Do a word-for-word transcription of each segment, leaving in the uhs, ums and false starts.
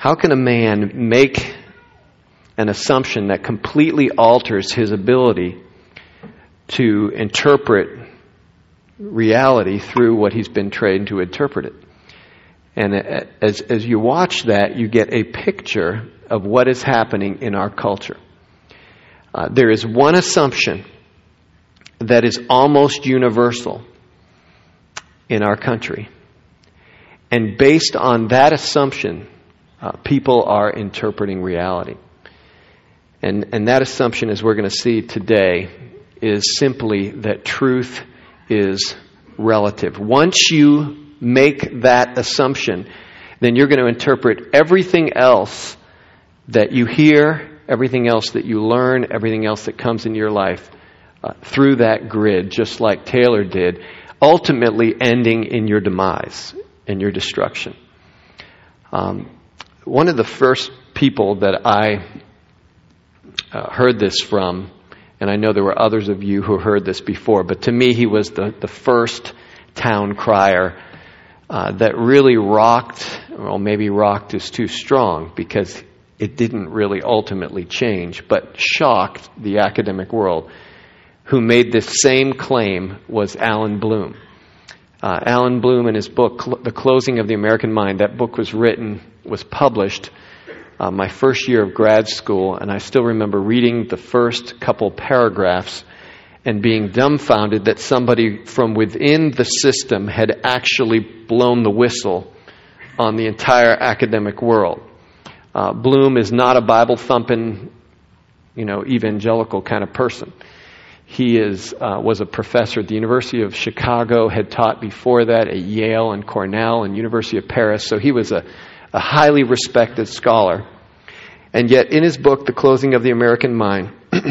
How can a man make an assumption that completely alters his ability to interpret reality through what he's been trained to interpret it? And as, as you watch that, you get a picture of what is happening in our culture. Uh, there is one assumption that is almost universal in our country. And based on that assumption, uh, people are interpreting reality. And, and that assumption, as we're going to see today, is simply that truth is relative. Once you make that assumption, then you're going to interpret everything else that you hear, everything else that you learn, everything else that comes in your life uh, through that grid, just like Taylor did, ultimately ending in your demise, in your destruction. Um, one of the first people that I uh, heard this from, and I know there were others of you who heard this before, but to me he was the, the first town crier Uh, that really rocked, well, maybe rocked is too strong because it didn't really ultimately change, but shocked the academic world. Who made this same claim was Alan Bloom. Uh, Alan Bloom, in his book, The Closing of the American Mind, that book was written, was published uh, my first year of grad school, and I still remember reading the first couple paragraphs and being dumbfounded that somebody from within the system had actually blown the whistle on the entire academic world. Uh, Bloom is not a Bible-thumping, you know, evangelical kind of person. He is uh, was a professor at the University of Chicago, had taught before that at Yale and Cornell and University of Paris, so he was a, a highly respected scholar. And yet in his book, The Closing of the American Mind,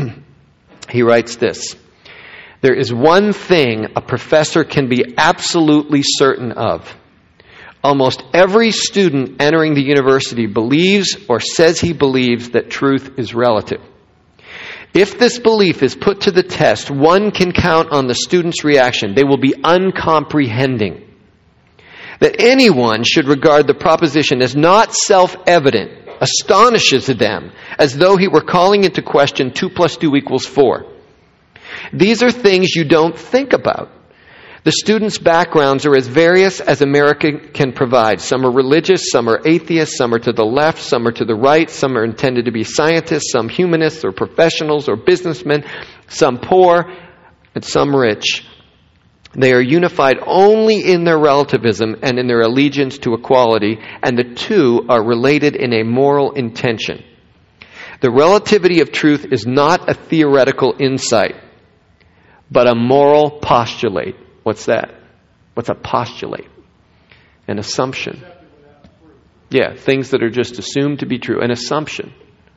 he writes this: "There is one thing a professor can be absolutely certain of. Almost every student entering the university believes or says he believes that truth is relative. If this belief is put to the test, one can count on the student's reaction. They will be uncomprehending. That anyone should regard the proposition as not self-evident astonishes them, as though he were calling into question two plus two equals four. These are things you don't think about. The students' backgrounds are as various as America can provide. Some are religious, some are atheists, some are to the left, some are to the right, some are intended to be scientists, some humanists or professionals or businessmen, some poor and some rich. They are unified only in their relativism and in their allegiance to equality, and the two are related in a moral intention. The relativity of truth is not a theoretical insight, but a moral postulate." What's that? What's a postulate? An assumption. Yeah, things that are just assumed to be true. An assumption.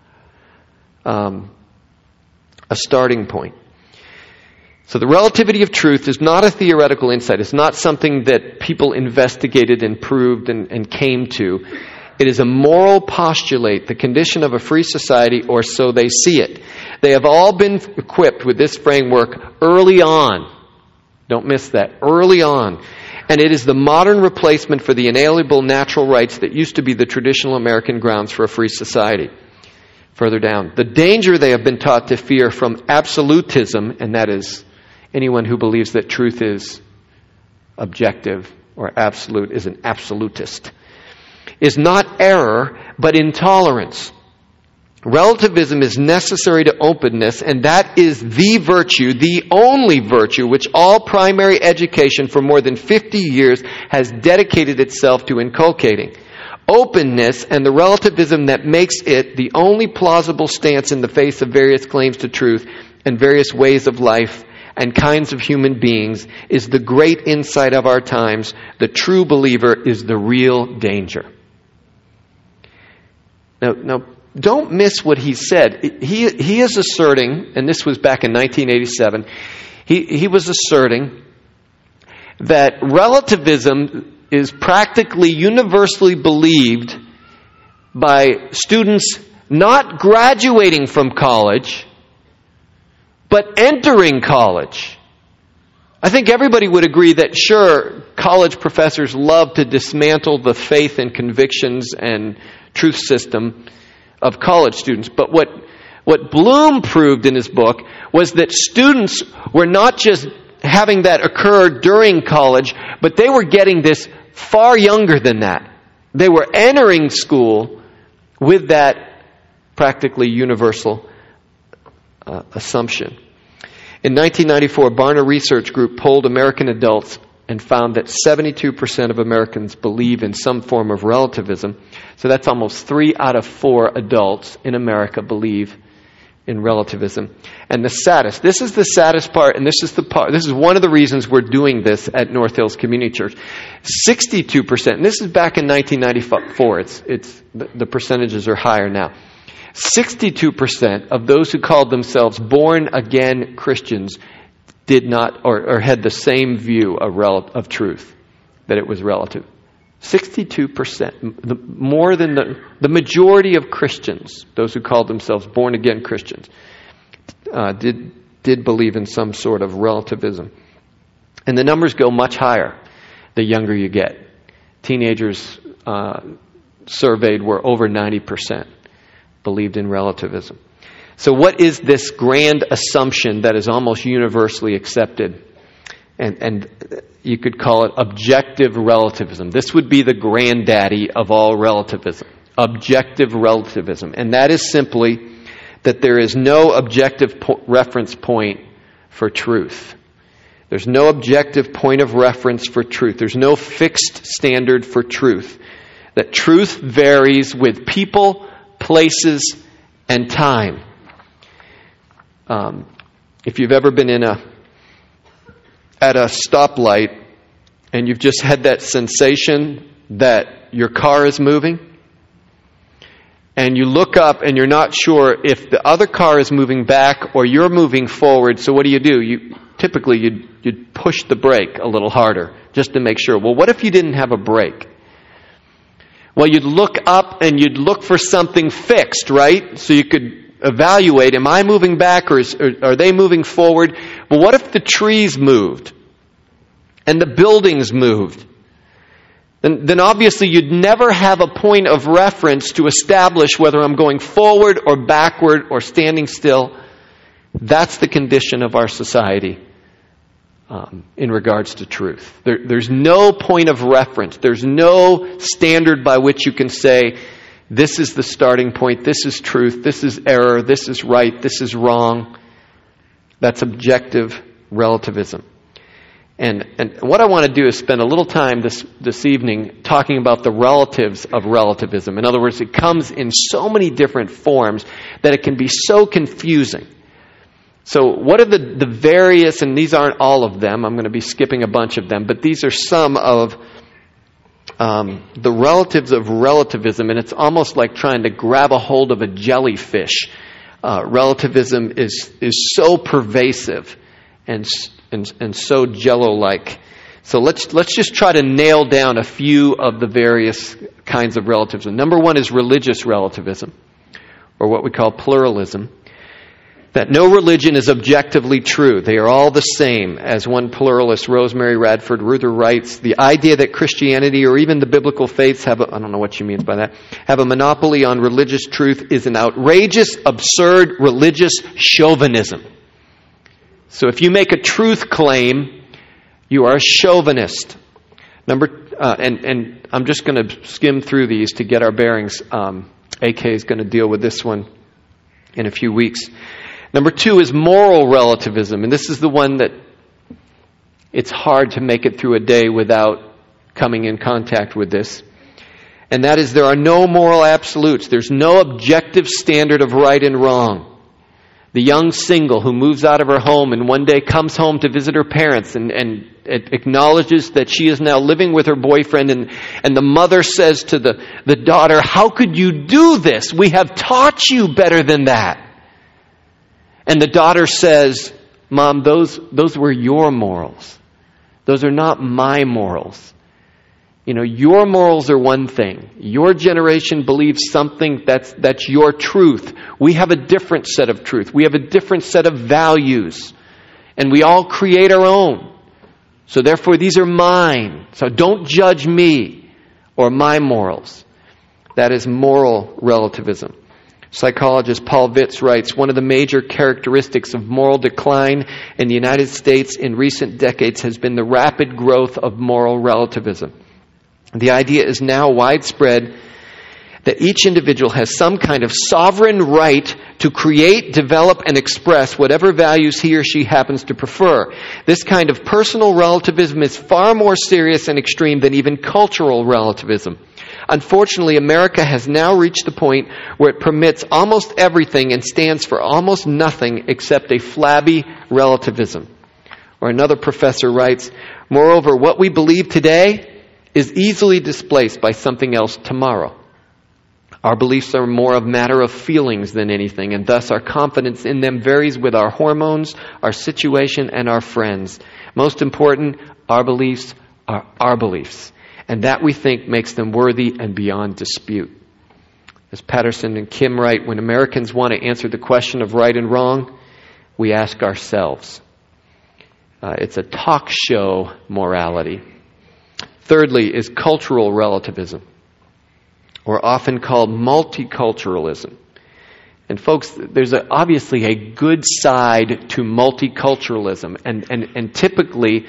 Um, a starting point. So the relativity of truth is not a theoretical insight. It's not something that people investigated and proved and, and came to. It is a moral postulate, the condition of a free society, or so they see it. They have all been equipped with this framework early on. Don't miss that. Early on. And it is the modern replacement for the inalienable natural rights that used to be the traditional American grounds for a free society. Further down. The danger they have been taught to fear from absolutism, and that is anyone who believes that truth is objective or absolute is an absolutist, is not error, but intolerance. Relativism is necessary to openness, and that is the virtue, the only virtue, which all primary education for more than fifty years has dedicated itself to inculcating. Openness and the relativism that makes it the only plausible stance in the face of various claims to truth and various ways of life and kinds of human beings is the great insight of our times. The true believer is the real danger. Now, now, don't miss what he said. He he is asserting, and this was back in nineteen eighty-seven, he, he was asserting that relativism is practically universally believed by students not graduating from college, but entering college. I think everybody would agree that, sure, college professors love to dismantle the faith and convictions and truth system of college students. But what, what Bloom proved in his book was that students were not just having that occur during college, but they were getting this far younger than that. They were entering school with that practically universal uh, assumption. In nineteen ninety-four, Barna Research Group polled American adults and found that seventy-two percent of Americans believe in some form of relativism. So that's almost three out of four adults in America believe in relativism. And the saddest, this is the saddest part, and this is the part, this is one of the reasons we're doing this at North Hills Community Church. sixty-two percent, and this is back in nineteen ninety-four, it's, it's, the, the percentages are higher now. sixty-two percent of those who called themselves born-again Christians did not, or, or had the same view of, rel- of truth, that it was relative. sixty-two percent, the, more than the, the majority of Christians, those who called themselves born-again Christians, uh, did, did believe in some sort of relativism. And the numbers go much higher the younger you get. Teenagers uh, surveyed were over ninety percent believed in relativism. So what is this grand assumption that is almost universally accepted? And, and you could call it objective relativism. This would be the granddaddy of all relativism. Objective relativism. And that is simply that there is no objective po- reference point for truth. There's no objective point of reference for truth. There's no fixed standard for truth. That truth varies with people, places, and time. Um, if you've ever been in a at a stoplight and you've just had that sensation that your car is moving, and you look up and you're not sure if the other car is moving back or you're moving forward, so what do you do? You typically you'd, you'd push the brake a little harder just to make sure. Well, what if you didn't have a brake? Well, you'd look up and you'd look for something fixed, right? So you could evaluate, am I moving back or, is, or are they moving forward? Well, what if the trees moved and the buildings moved? Then, then obviously you'd never have a point of reference to establish whether I'm going forward or backward or standing still. That's the condition of our society um, in regards to truth. There, there's no point of reference. There's no standard by which you can say, this is the starting point, this is truth, this is error, this is right, this is wrong. That's objective relativism. And and what I want to do is spend a little time this, this evening talking about the relatives of relativism. In other words, it comes in so many different forms that it can be so confusing. So what are the, the various, and these aren't all of them, I'm going to be skipping a bunch of them, but these are some of Um, the relatives of relativism, and it's almost like trying to grab a hold of a jellyfish. Uh, relativism is is so pervasive and and and so jello-like. So let's let's just try to nail down a few of the various kinds of relativism. Number one is religious relativism, or what we call pluralism. That no religion is objectively true. They are all the same. As one pluralist, Rosemary Radford Ruther, writes, the idea that Christianity or even the biblical faiths have, a, I don't know what she means by that, have a monopoly on religious truth is an outrageous, absurd religious chauvinism. So if you make a truth claim, you are a chauvinist. Number, uh, and, and I'm just going to skim through these to get our bearings. Um, A K is going to deal with this one in a few weeks. Number two is moral relativism, and this is the one that it's hard to make it through a day without coming in contact with this. And that is, there are no moral absolutes. There's no objective standard of right and wrong. The young single who moves out of her home and one day comes home to visit her parents and, and it acknowledges that she is now living with her boyfriend, and, and the mother says to the, the daughter, how could you do this? We have taught you better than that. And the daughter says, Mom, those those were your morals. Those are not my morals. You know, your morals are one thing. Your generation believes something that's that's your truth. We have a different set of truth. We have a different set of values. And we all create our own. So therefore, these are mine. So don't judge me or my morals. That is moral relativism. Psychologist Paul Vitz writes, one of the major characteristics of moral decline in the United States in recent decades has been the rapid growth of moral relativism. The idea is now widespread that each individual has some kind of sovereign right to create, develop, and express whatever values he or she happens to prefer. This kind of personal relativism is far more serious and extreme than even cultural relativism. Unfortunately, America has now reached the point where it permits almost everything and stands for almost nothing except a flabby relativism. Or another professor writes, moreover, what we believe today is easily displaced by something else tomorrow. Our beliefs are more a matter of feelings than anything, and thus our confidence in them varies with our hormones, our situation, and our friends. Most important, our beliefs are our beliefs, and that we think makes them worthy and beyond dispute. As Patterson and Kim write, when Americans want to answer the question of right and wrong, we ask ourselves. Uh, it's a talk show morality. Thirdly is cultural relativism, or often called multiculturalism. And folks, there's a, obviously a good side to multiculturalism. And, and, and typically,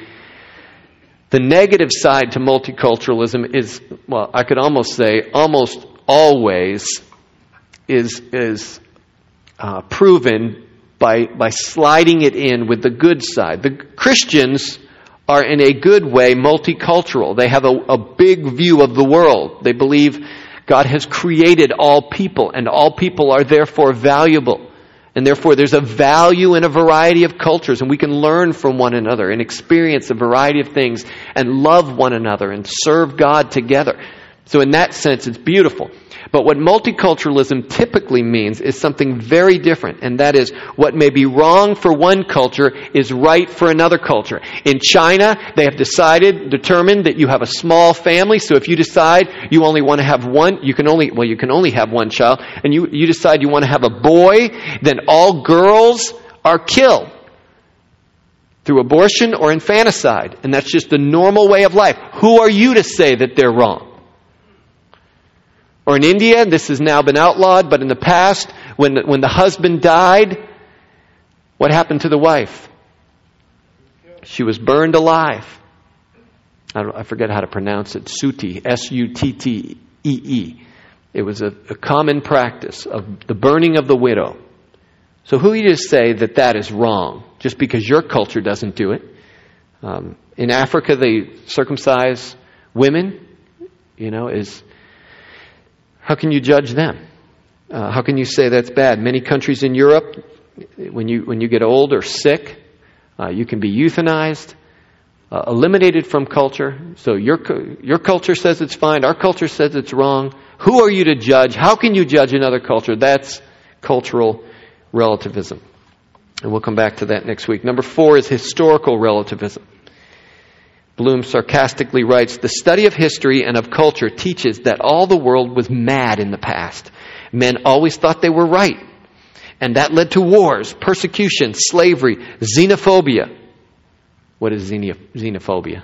the negative side to multiculturalism is, well, I could almost say, almost always is, is uh, proven by, by sliding it in with the good side. The Christians are in a good way multicultural. They have a, a big view of the world. They believe God has created all people, and all people are therefore valuable. And therefore there's a value in a variety of cultures, and we can learn from one another and experience a variety of things and love one another and serve God together. So in that sense, it's beautiful. But what multiculturalism typically means is something very different, and that is what may be wrong for one culture is right for another culture. In China, they have decided, determined that you have a small family, so if you decide you only want to have one, you can only, well, you can only have one child, and you, you decide you want to have a boy, then all girls are killed through abortion or infanticide, and that's just the normal way of life. Who are you to say that they're wrong? Or in India, this has now been outlawed, but in the past, when the, when the husband died, what happened to the wife? She was burned alive. I, don't, I forget how to pronounce it. Sutti, S U T T E E. It was a, a common practice of the burning of the widow. So who are you to say that that is wrong, just because your culture doesn't do it? Um, in Africa, they circumcise women, you know, is... How can you judge them? Uh, how can you say that's bad? Many countries in Europe, when you when you get old or sick, uh, you can be euthanized, uh, eliminated from culture. So your your culture says it's fine. Our culture says it's wrong. Who are you to judge? How can you judge another culture? That's cultural relativism. And we'll come back to that next week. Number four is historical relativism. Bloom sarcastically writes, the study of history and of culture teaches that all the world was mad in the past. Men always thought they were right. And that led to wars, persecution, slavery, xenophobia. What is xenophobia?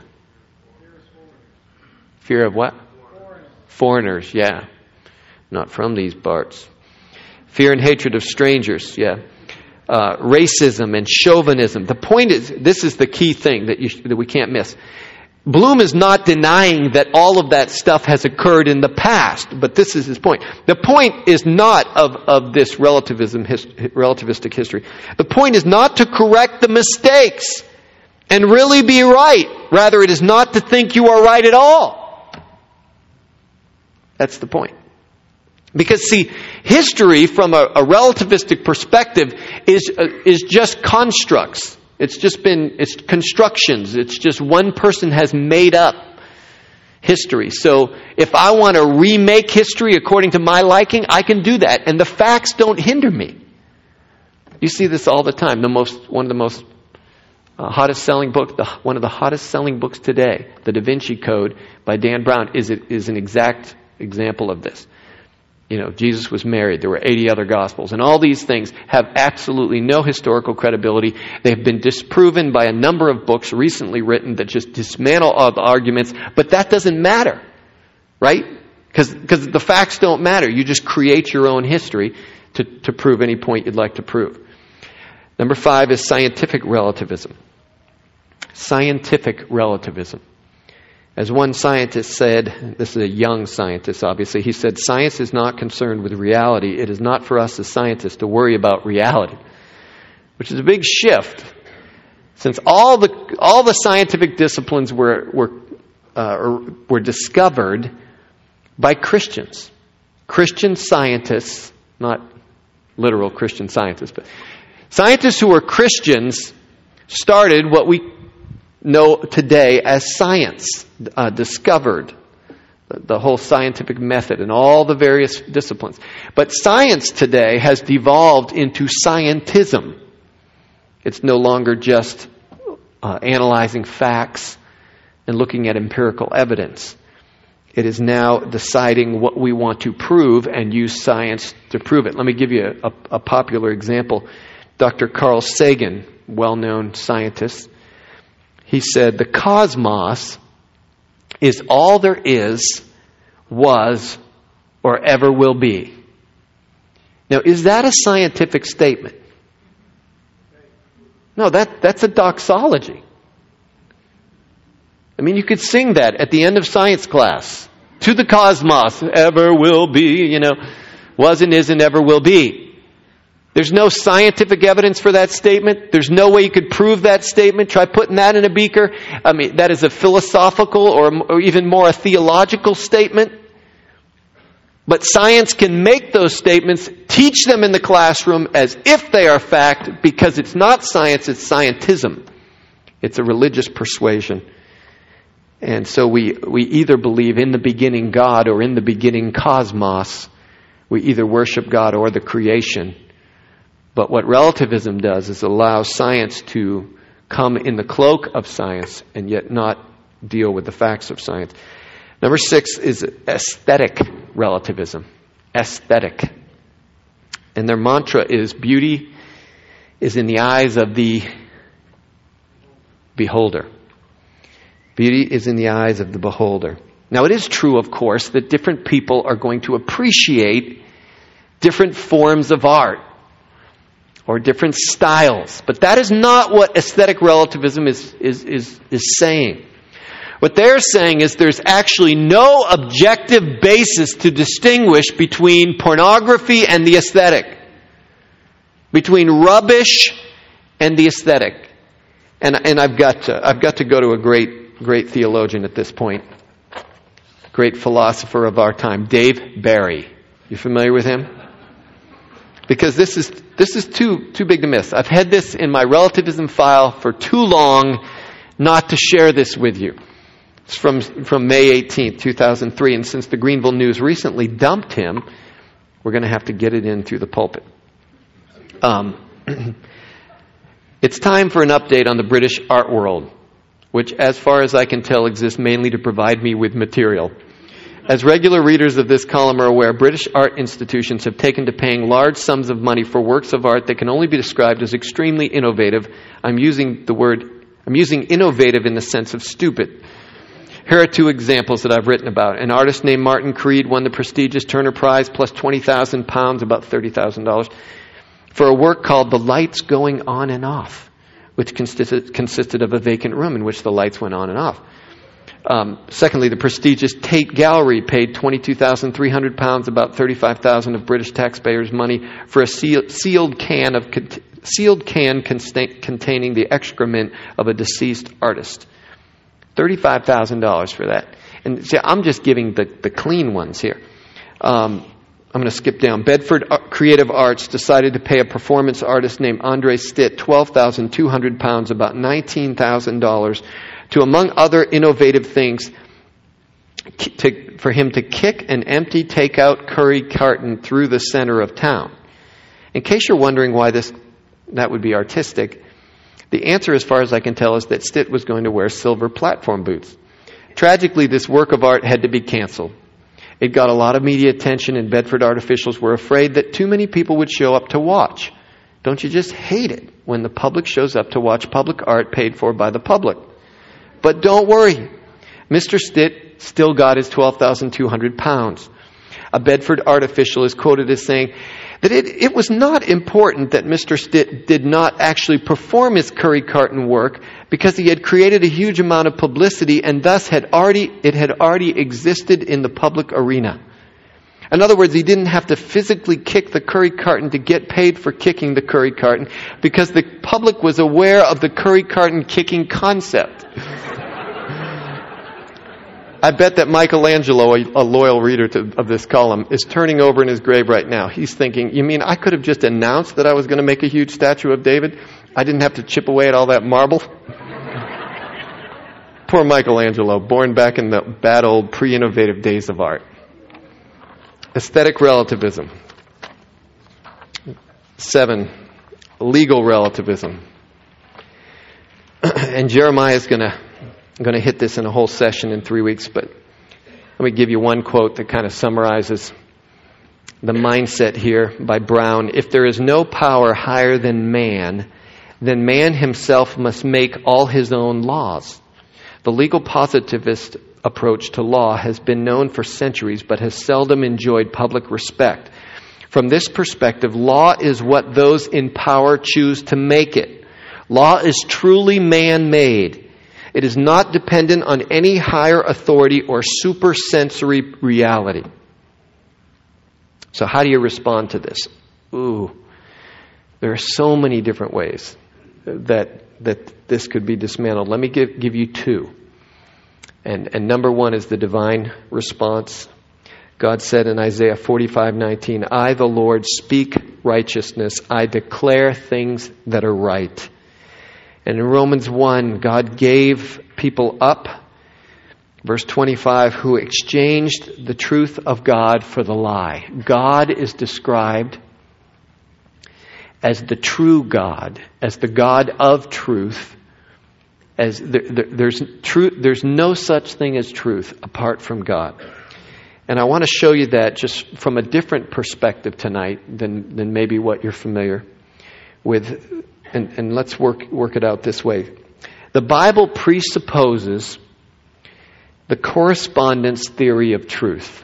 Fear of what? Foreigners. Foreigners, yeah. Not from these parts. Fear and hatred of strangers, yeah. Uh, racism and chauvinism. The point is, this is the key thing that, you, that we can't miss. Bloom is not denying that all of that stuff has occurred in the past, but this is his point. The point is not of, of this relativism, his, relativistic history. The point is not to correct the mistakes and really be right. Rather, it is not to think you are right at all. That's the point. Because, see, history from a, a relativistic perspective is uh, is just constructs. It's just been, it's constructions. It's just one person has made up history. So if I want to remake history according to my liking, I can do that. And the facts don't hinder me. You see this all the time. The most, one of the most uh, hottest selling books, the, one of the hottest selling books today, The Da Vinci Code by Dan Brown, is, is an exact example of this. You know, Jesus was married. There were eighty other Gospels. And all these things have absolutely no historical credibility. They have been disproven by a number of books recently written that just dismantle all the arguments. But that doesn't matter, right? Because because the facts don't matter. You just create your own history to, to prove any point you'd like to prove. Number five is scientific relativism. Scientific relativism. As one scientist said, this is a young scientist obviously, he said, science is not concerned with reality. It is not for us as scientists to worry about reality. Which is a big shift. Since all the all the scientific disciplines were were uh, were discovered by Christians. Christian scientists, not literal Christian scientists, but scientists who were Christians started what we know today as science, uh, discovered the, the whole scientific method and all the various disciplines. But science today has devolved into scientism. It's no longer just uh, analyzing facts and looking at empirical evidence. It is now deciding what we want to prove and use science to prove it. Let me give you a, a, a popular example. Doctor Carl Sagan, well-known scientist, he said, the cosmos is all there is, was, or ever will be. Now, is that a scientific statement? No, that, that's a doxology. I mean, you could sing that at the end of science class. To the cosmos, ever will be, you know, was and is and ever will be. There's no scientific evidence for that statement. There's no way you could prove that statement. Try putting that in a beaker. I mean, that is a philosophical or, or even more a theological statement. But science can make those statements, teach them in the classroom as if they are fact, because it's not science, it's scientism. It's a religious persuasion. And so we, we either believe in the beginning God or in the beginning cosmos. We either worship God or the creation. But what relativism does is allow science to come in the cloak of science and yet not deal with the facts of science. Number six is aesthetic relativism. Aesthetic. And their mantra is beauty is in the eyes of the beholder. Beauty is in the eyes of the beholder. Now it is true, of course, that different people are going to appreciate different forms of art or different styles. But that is not what aesthetic relativism is, is, is, is saying. What they're saying is there's actually no objective basis to distinguish between pornography and the aesthetic. Between rubbish and the aesthetic. And, and I've got to, I've got to go to a great, great theologian at this point. Great philosopher of our time, Dave Barry. You familiar with him? Because this is this is too too big to miss. I've had this in my relativism file for too long not to share this with you. It's from from May eighteenth, two thousand three, and since the Greenville News recently dumped him, we're going to have to get it in through the pulpit. Um, it's time for an update on the British art world, which, as far as I can tell, exists mainly to provide me with material. As regular readers of this column are aware, British art institutions have taken to paying large sums of money for works of art that can only be described as extremely innovative. I'm using the word, I'm using innovative in the sense of stupid. Here are two examples that I've written about. An artist named Martin Creed won the prestigious Turner Prize plus twenty thousand pounds, about thirty thousand dollars, for a work called The Lights Going On and Off, which consisted, consisted of a vacant room in which the lights went on and off. Um, secondly, the prestigious Tate Gallery paid twenty-two thousand three hundred pounds, about thirty-five thousand of British taxpayers' money, for a seal, sealed can of sealed can consta- containing the excrement of a deceased artist. thirty-five thousand dollars for that. And see, I'm just giving the, the clean ones here. Um, I'm going to skip down. Bedford Creative Arts decided to pay a performance artist named Andre Stitt twelve thousand two hundred pounds, about nineteen thousand dollars, to, among other innovative things, to, for him to kick an empty takeout curry carton through the center of town. In case you're wondering why this that would be artistic, the answer, as far as I can tell, is that Stitt was going to wear silver platform boots. Tragically, this work of art had to be canceled. It got a lot of media attention, and Bedford art officials were afraid that too many people would show up to watch. Don't you just hate it when the public shows up to watch public art paid for by the public? But don't worry. Mister Stitt still got his twelve thousand two hundred pounds. A Bedford art official is quoted as saying that it, it was not important that Mister Stitt did not actually perform his curry carton work because he had created a huge amount of publicity and thus had already it had already existed in the public arena. In other words, he didn't have to physically kick the curry carton to get paid for kicking the curry carton because the public was aware of the curry carton kicking concept. I bet that Michelangelo, a, a loyal reader to, of this column, is turning over in his grave right now. He's thinking, you mean I could have just announced that I was going to make a huge statue of David? I didn't have to chip away at all that marble? Poor Michelangelo, born back in the bad old pre-innovative days of art. Aesthetic relativism. Seven, legal relativism. And Jeremiah is going to I'm going to hit this in a whole session in three weeks, but let me give you one quote that kind of summarizes the mindset here by Brown. If there is no power higher than man, then man himself must make all his own laws. The legal positivist approach to law has been known for centuries, but has seldom enjoyed public respect. From this perspective, law is what those in power choose to make it. Law is truly man-made. It is not dependent on any higher authority or supersensory reality. So how do you respond to this? Ooh, there are so many different ways that that this could be dismantled. Let me give, give you two. And, and number one is the divine response. God said in Isaiah forty-five nineteen, I, the Lord, speak righteousness. I declare things that are right. And in Romans one, God gave people up, verse twenty-five, who exchanged the truth of God for the lie. God is described as the true God, as the God of truth. As there, there, there's truth, there's no such thing as truth apart from God. And I want to show you that just from a different perspective tonight than, than maybe what you're familiar with. And, and let's work work it out this way. The Bible presupposes the correspondence theory of truth.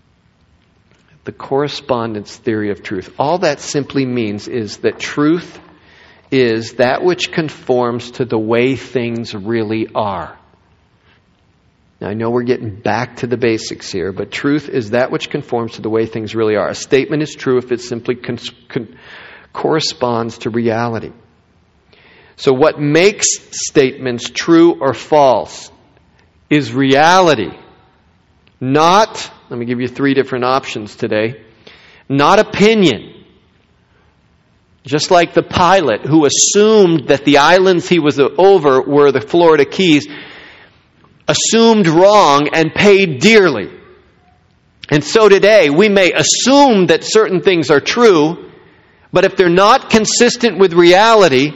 The correspondence theory of truth. All that simply means is that truth is that which conforms to the way things really are. Now, I know we're getting back to the basics here, but truth is that which conforms to the way things really are. A statement is true if it simply con- con- corresponds to reality. So what makes statements true or false is reality. Not, let me give you three different options today, not opinion. Just like the pilot who assumed that the islands he was over were the Florida Keys, assumed wrong and paid dearly. And so today, we may assume that certain things are true, but if they're not consistent with reality,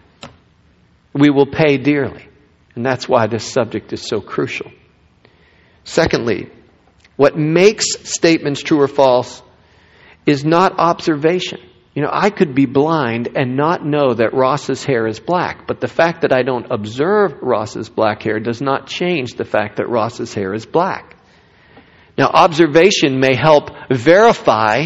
we will pay dearly. And that's why this subject is so crucial. Secondly, what makes statements true or false is not observation. You know, I could be blind and not know that Ross's hair is black, but the fact that I don't observe Ross's black hair does not change the fact that Ross's hair is black. Now, observation may help verify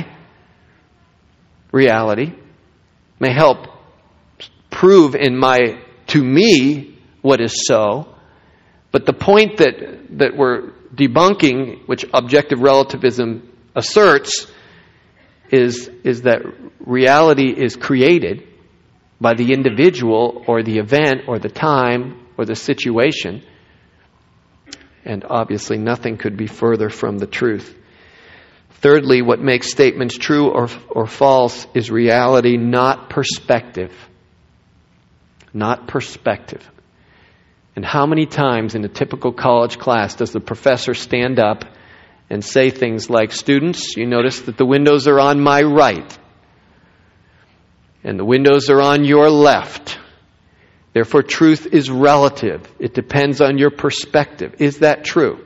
reality, may help prove in my to me what is so, but the point that, that we're debunking, which objective relativism asserts, is, is that reality is created by the individual or the event or the time or the situation. And obviously nothing could be further from the truth. Thirdly, what makes statements true or, or false is reality, not perspective. Not perspective. And how many times in a typical college class does the professor stand up and say things like, students, you notice that the windows are on my right and the windows are on your left. Therefore, truth is relative. It depends on your perspective. Is that true?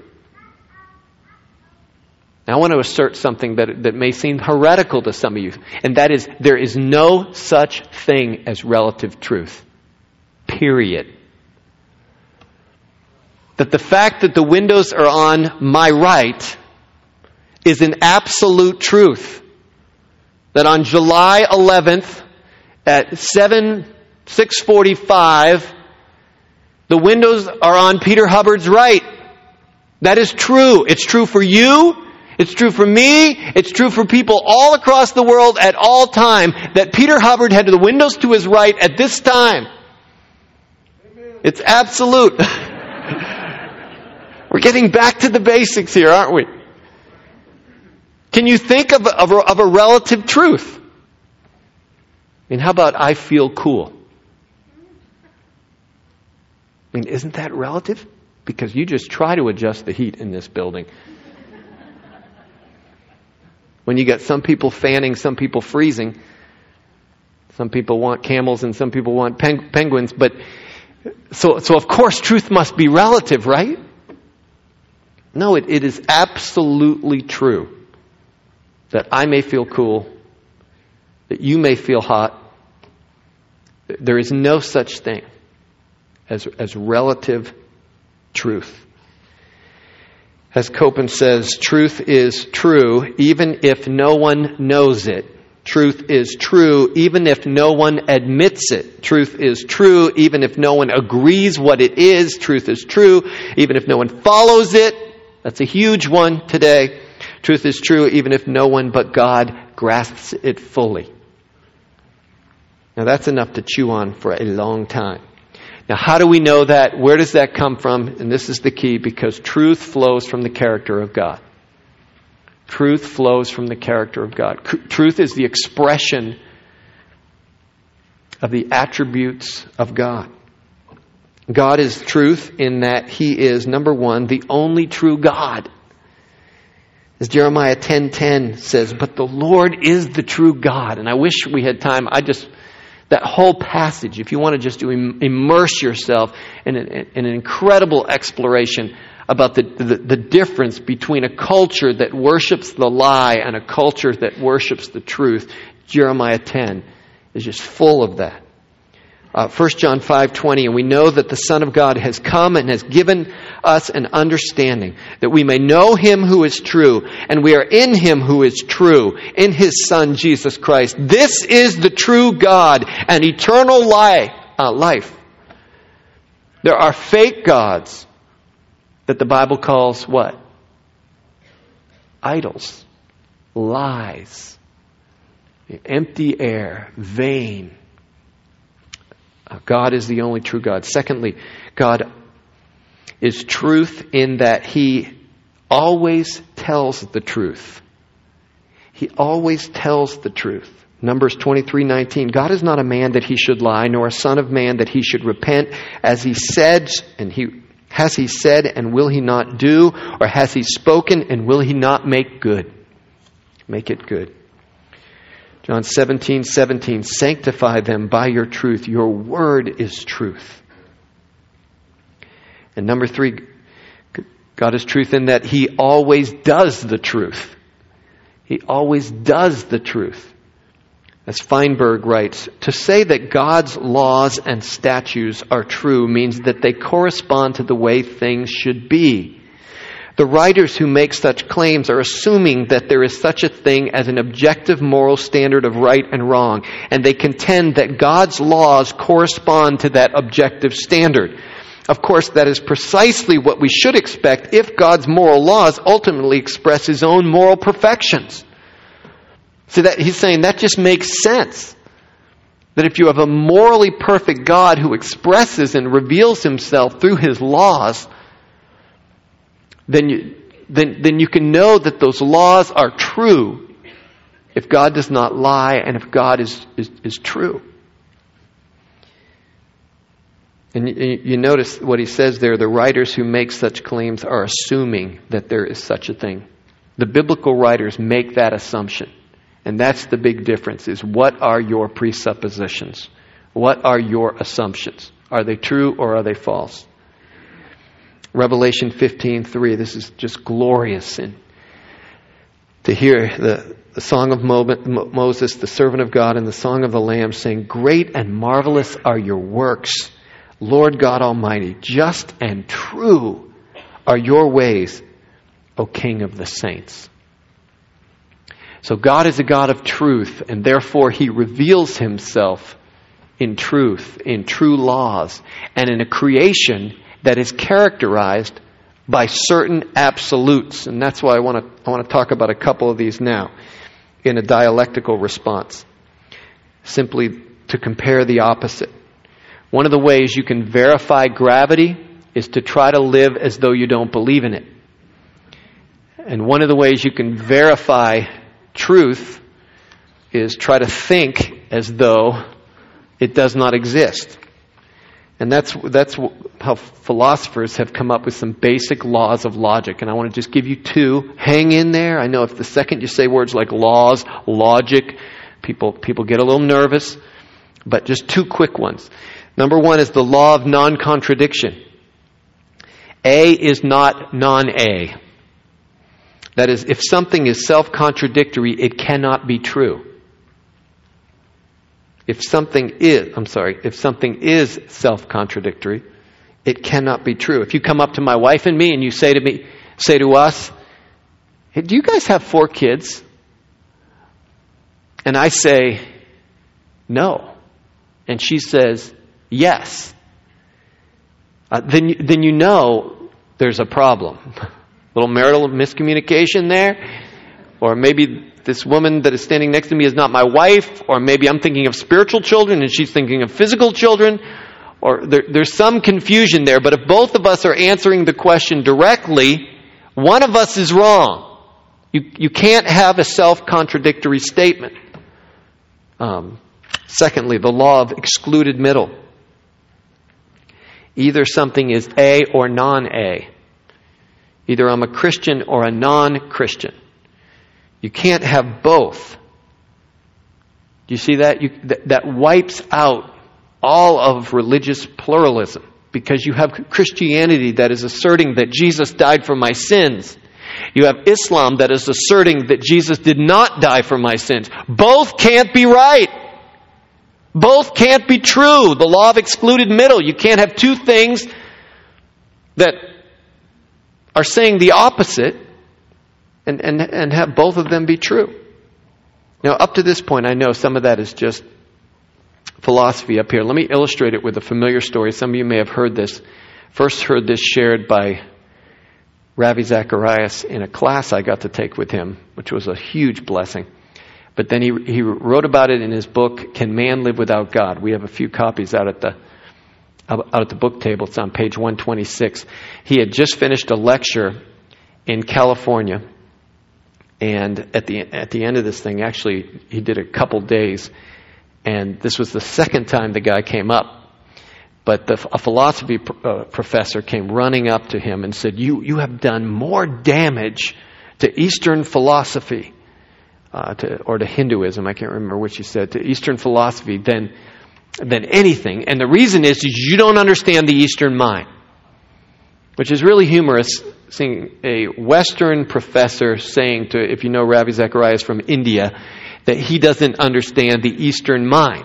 Now, I want to assert something that, that may seem heretical to some of you, and that is, there is no such thing as relative truth. Period. that the fact that the windows are on my right is an absolute truth. That on July eleventh at seven, six forty-five, the windows are on Peter Hubbard's right. That is true. It's true for you. It's true for me. It's true for people all across the world at all time, that Peter Hubbard had the windows to his right at this time. It's absolute. We're getting back to the basics here, aren't we? Can you think of a, of a, of a relative truth? I mean, how about I feel cool? I mean, isn't that relative? Because you just try to adjust the heat in this building. When you got some people fanning, some people freezing, some people want camels and some people want peng- penguins, but so so of course truth must be relative, right? No, it, it is absolutely true that I may feel cool, that you may feel hot. There is no such thing as, as relative truth. As Copen says, truth is true even if no one knows it. Truth is true even if no one admits it. Truth is true even if no one agrees what it is. Truth is true even if no one follows it. That's a huge one today. Truth is true even if no one but God grasps it fully. Now that's enough to chew on for a long time. Now, how do we know that? Where does that come from? And this is the key, because truth flows from the character of God. Truth flows from the character of God. Truth is the expression of the attributes of God. God is truth in that He is, number one, the only true God. As Jeremiah ten ten says, but the Lord is the true God. And I wish we had time. I just... That whole passage, if you want to just immerse yourself in an, in an incredible exploration about the, the, the difference between a culture that worships the lie and a culture that worships the truth, Jeremiah ten is just full of that. Uh, First John five twenty, and we know that the Son of God has come and has given us an understanding that we may know Him who is true, and we are in Him who is true, in His Son Jesus Christ. This is the true God and eternal life. Uh, life. There are fake gods that the Bible calls what? Idols, lies, empty air, vain. God is the only true God. Secondly, God is truth in that He always tells the truth. He always tells the truth. Numbers twenty-three nineteen. God is not a man that He should lie, nor a son of man that He should repent. As He said, and He has He said, and will He not do? Or has He spoken, and will He not make good? Make it good. John seventeen seventeen, sanctify them by your truth. Your word is truth. And number three, God is truth in that He always does the truth. He always does the truth. As Feinberg writes, to say that God's laws and statutes are true means that they correspond to the way things should be. The writers who make such claims are assuming that there is such a thing as an objective moral standard of right and wrong, and they contend that God's laws correspond to that objective standard. Of course, that is precisely what we should expect if God's moral laws ultimately express His own moral perfections. So that he's saying that just makes sense. That if you have a morally perfect God who expresses and reveals Himself through His laws, then you, then, then you can know that those laws are true if God does not lie and if God is, is, is true. And you, you notice what he says there, the writers who make such claims are assuming that there is such a thing. The biblical writers make that assumption. And that's the big difference, is what are your presuppositions? What are your assumptions? Are they true or are they false? Revelation fifteen three, this is just glorious. And to hear the, the song of Mo, Mo, Moses, the servant of God, and the song of the Lamb saying, great and marvelous are your works, Lord God Almighty. Just and true are your ways, O King of the saints. So God is a God of truth, and therefore He reveals Himself in truth, in true laws, and in a creation that is characterized by certain absolutes. And that's why I want to I want to talk about a couple of these now in a dialectical response. Simply to compare the opposite. One of the ways you can verify gravity is to try to live as though you don't believe in it. And one of the ways you can verify truth is try to think as though it does not exist. And that's that's how philosophers have come up with some basic laws of logic. And I want to just give you two. Hang in there. I know if the second you say words like laws, logic, people people get a little nervous. But just two quick ones. Number one is the law of non-contradiction. A is not non-A. That is, if something is self-contradictory, it cannot be true. If something is, I'm sorry, if something is self-contradictory, it cannot be true. If you come up to my wife and me and you say to me, say to us, hey, do you guys have four kids? And I say, no. And she says, yes. Uh, then, then you know there's a problem. A little marital miscommunication there. Or maybe this woman that is standing next to me is not my wife. Or maybe I'm thinking of spiritual children and she's thinking of physical children. Or there, there's some confusion there. But if both of us are answering the question directly, one of us is wrong. You, you can't have a self-contradictory statement. Um, secondly, the law of excluded middle. Either something is A or non-A. Either I'm a Christian or a non-Christian. You can't have both. Do you see that? You, that? That wipes out all of religious pluralism. Because you have Christianity that is asserting that Jesus died for my sins. You have Islam that is asserting that Jesus did not die for my sins. Both can't be right. Both can't be true. The law of excluded middle. You can't have two things that are saying the opposite and, and, and have both of them be true. Now, up to this point, I know some of that is just philosophy up here. Let me illustrate it with a familiar story. Some of you may have heard this. First heard this shared by Ravi Zacharias in a class I got to take with him, which was a huge blessing. But then he he wrote about it in his book, Can Man Live Without God? We have a few copies out at the out at the book table. It's on page one twenty-six. He had just finished a lecture in California, and at the at the end of this thing, actually, he did a couple days, and this was the second time the guy came up. But the, a philosophy pr- uh, professor came running up to him and said, "You you have done more damage to Eastern philosophy." Uh, to, or to Hinduism, I can't remember which he said, to Eastern philosophy than than anything. And the reason is, is you don't understand the Eastern mind. Which is really humorous, seeing a Western professor saying to, if you know Ravi Zacharias from India, that he doesn't understand the Eastern mind.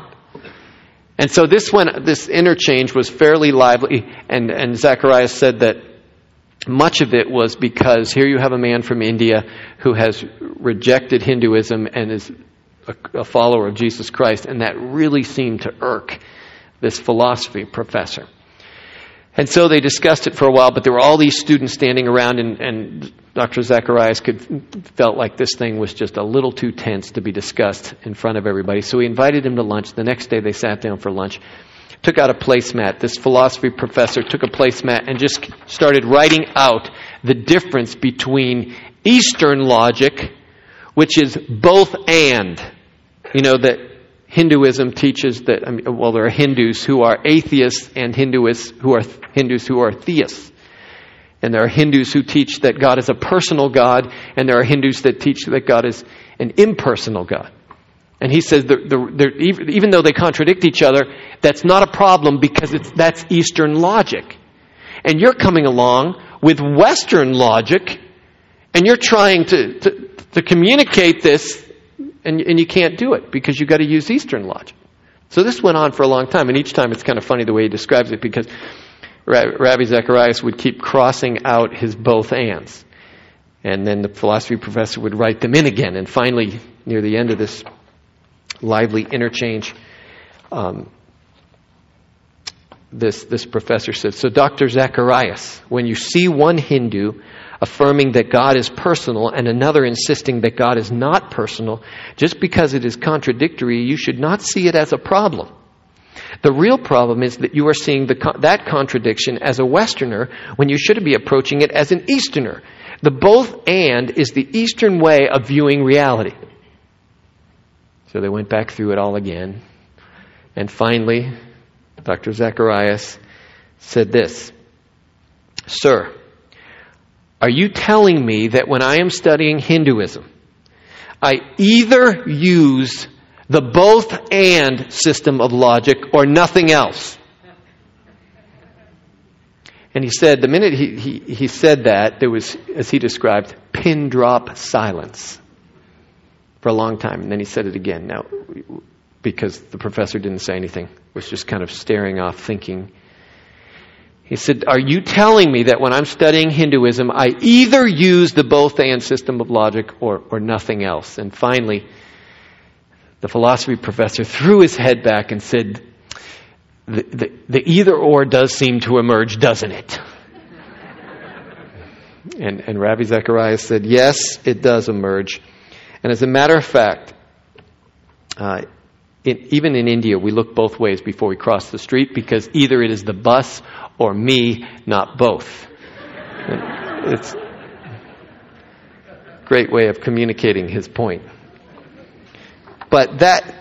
And so this one, this interchange was fairly lively, and, and Zacharias said that much of it was because here you have a man from India who has rejected Hinduism and is a, a follower of Jesus Christ, and that really seemed to irk this philosophy professor. And so they discussed it for a while, but there were all these students standing around, and, and Doctor Zacharias could felt like this thing was just a little too tense to be discussed in front of everybody. So he invited him to lunch. The next day they sat down for lunch. Took out a placemat. This philosophy professor took a placemat and just started writing out the difference between Eastern logic, which is both and. You know, that Hinduism teaches that, I mean, well, there are Hindus who are atheists and Hindus who are Hindus who are theists. And there are Hindus who teach that God is a personal God, and there are Hindus that teach that God is an impersonal God. And he says, they're, they're, they're, even though they contradict each other, that's not a problem because it's, that's Eastern logic. And you're coming along with Western logic, and you're trying to, to, to communicate this, and, and you can't do it because you've got to use Eastern logic. So this went on for a long time, and each time it's kind of funny the way he describes it, because Rabbi Zacharias would keep crossing out his both ands. And then the philosophy professor would write them in again. And finally, near the end of this lively interchange, um, this, this professor said, "So Doctor Zacharias, when you see one Hindu affirming that God is personal and another insisting that God is not personal, just because it is contradictory, you should not see it as a problem. The real problem is that you are seeing the, that contradiction as a Westerner when you should be approaching it as an Easterner. The both and is the Eastern way of viewing reality." So they went back through it all again. And finally, Doctor Zacharias said this, "Sir, are you telling me that when I am studying Hinduism, I either use the both and system of logic or nothing else?" And he said, the minute he, he, he said that, there was, as he described, pin drop silence for a long time. And then he said it again. Now, because the professor didn't say anything, was just kind of staring off, thinking. He said, "Are you telling me that when I'm studying Hinduism, I either use the both and system of logic or, or nothing else?" And finally, the philosophy professor threw his head back and said, The, the, the either or does seem to emerge, doesn't it? and, and Rabbi Zacharias said, "Yes, it does emerge. And as a matter of fact, uh, in, even in India, we look both ways before we cross the street, because either it is the bus or me, not both." And it's a great way of communicating his point. But that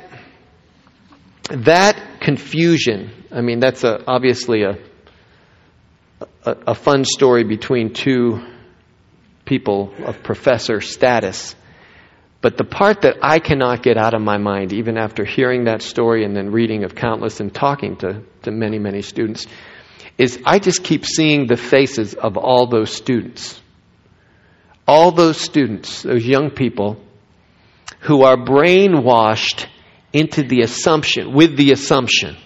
that confusion, I mean, that's a, obviously a, a a fun story between two people of professor status. But the part that I cannot get out of my mind, even after hearing that story and then reading of countless and talking to, to many, many students, is I just keep seeing the faces of all those students. All those students, those young people who are brainwashed into the assumption, with the assumption,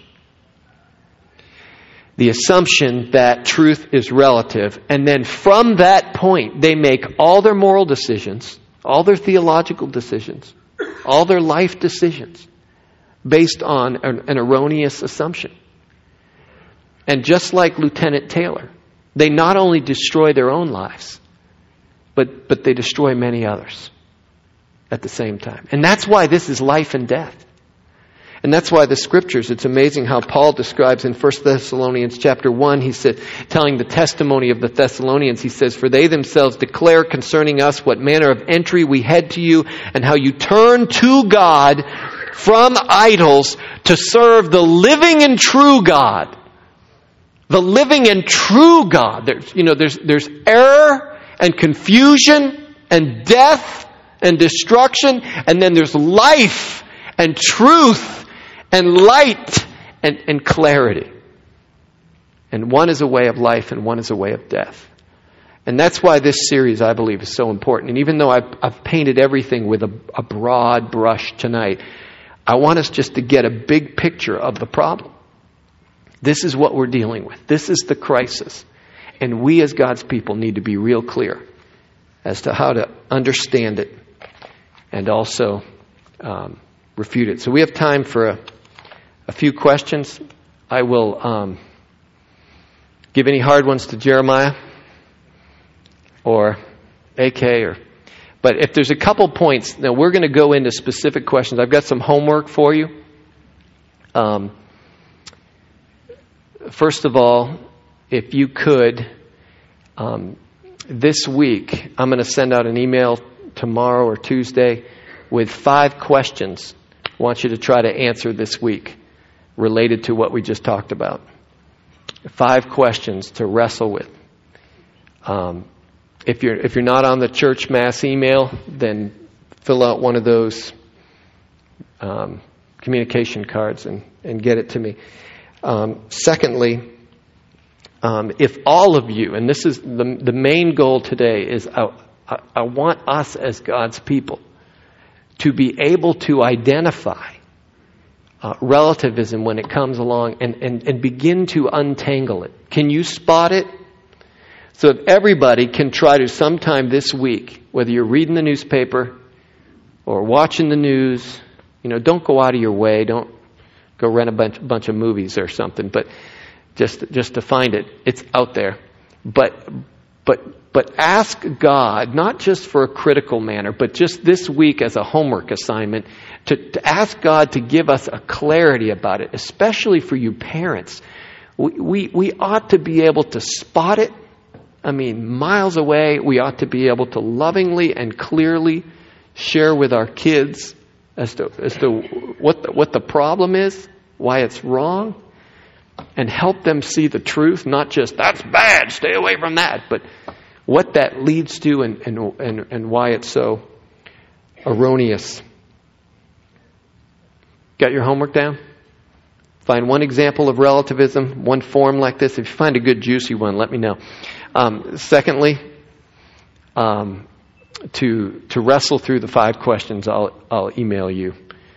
the assumption that truth is relative. And then from that point, they make all their moral decisions, all their theological decisions, all their life decisions based on an, an erroneous assumption. And just like Lieutenant Taylor, they not only destroy their own lives, but, but they destroy many others at the same time. And that's why this is life and death. And that's why the scriptures, it's amazing how Paul describes in First Thessalonians chapter one, he said, telling the testimony of the Thessalonians, he says, "For they themselves declare concerning us what manner of entry we had to you, and how you turned to God from idols to serve the living and true God." The living and true God. There's, you know, there's, there's error and confusion and death and destruction, and then there's life and truth and light and, and clarity. And one is a way of life and one is a way of death. And that's why this series, I believe, is so important. And even though I've, I've painted everything with a, a broad brush tonight, I want us just to get a big picture of the problem. This is what we're dealing with. This is the crisis. And we as God's people need to be real clear as to how to understand it and also um, refute it. So we have time for a, a few questions. I will um, give any hard ones to Jeremiah or A K. Or, but if there's a couple points, now we're going to go into specific questions. I've got some homework for you. Um, first of all, if you could, um, this week, I'm going to send out an email tomorrow or Tuesday with five questions I want you to try to answer this week related to what we just talked about. Five questions to wrestle with. Um, if you're if you're not on the church mass email, then fill out one of those um, communication cards and, and get it to me. Um, secondly, um, if all of you, and this is the the main goal today, is I, I, I want us as God's people to be able to identify uh, relativism when it comes along and, and, and begin to untangle it. Can you spot it? So if everybody can try to sometime this week, whether you're reading the newspaper or watching the news, you know, don't go out of your way. Don't go rent a bunch, bunch of movies or something, but just just to find it. It's out there. But but but ask God, not just for a critical manner, but just this week as a homework assignment, to, to ask God to give us a clarity about it, especially for you parents. We, we we ought to be able to spot it. I mean, miles away. We ought to be able to lovingly and clearly share with our kids as to as to what the, what the problem is, why it's wrong, and help them see the truth. Not just that's bad, stay away from that, but what that leads to and and and, and why it's so erroneous. Got your homework down? Find one example of relativism, one form like this. If you find a good juicy one, let me know. Um, secondly, um, to to wrestle through the five questions, I'll I'll email you.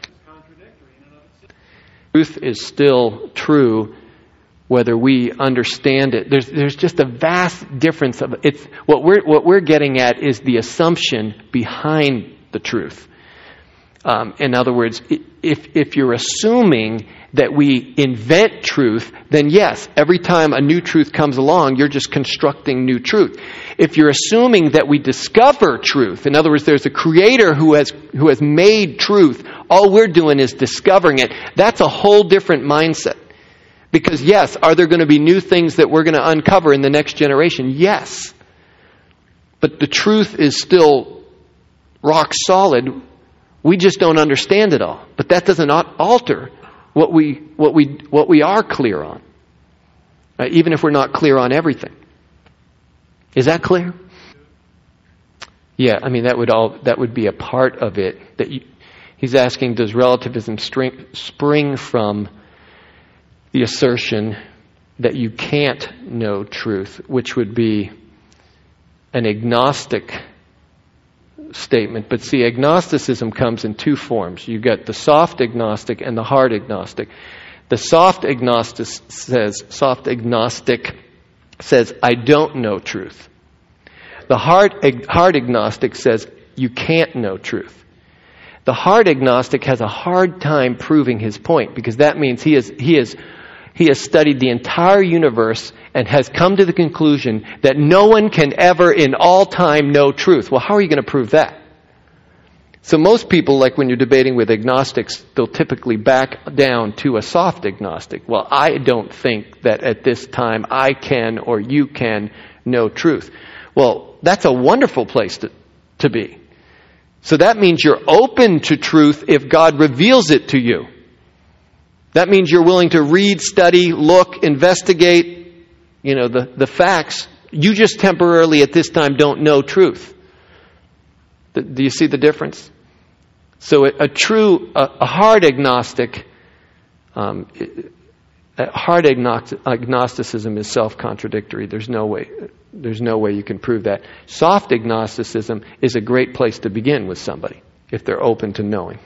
Truth is still true, whether we understand it. There's there's just a vast difference of it's what we're what we're getting at is the assumption behind the truth. Um, in other words, if if you're assuming that we invent truth, then yes, every time a new truth comes along, you're just constructing new truth. If you're assuming that we discover truth, in other words, there's a creator who has who has made truth, all we're doing is discovering it, that's a whole different mindset. Because yes, are there going to be new things that we're going to uncover in the next generation? Yes. But the truth is still rock solid. We just don't understand it all. But that doesn't alter what we what we what we are clear on, uh, even if we're not clear on everything. Is that clear? Yeah, I mean that would all that would be a part of it. That you, he's asking, does relativism string, spring from the assertion that you can't know truth, which would be an agnostic statement. But see, agnosticism comes in two forms. You get the soft agnostic and the hard agnostic. The soft agnostic says, soft agnostic says, I don't know truth. The hard, hard agnostic says, you can't know truth. The hard agnostic has a hard time proving his point, because that means he is he is he has studied the entire universe and has come to the conclusion that no one can ever in all time know truth. Well, how are you going to prove that? So most people, like when you're debating with agnostics, they'll typically back down to a soft agnostic. Well, I don't think that at this time I can or you can know truth. Well, that's a wonderful place to, to be. So that means you're open to truth if God reveals it to you. That means you're willing to read, study, look, investigate, you know, the, the facts. You just temporarily at this time don't know truth. Do you see the difference? So a, a true, a, a hard agnostic, um, a hard agnostic, agnosticism is self-contradictory. There's no way, there's no way you can prove that. Soft agnosticism is a great place to begin with somebody if they're open to knowing.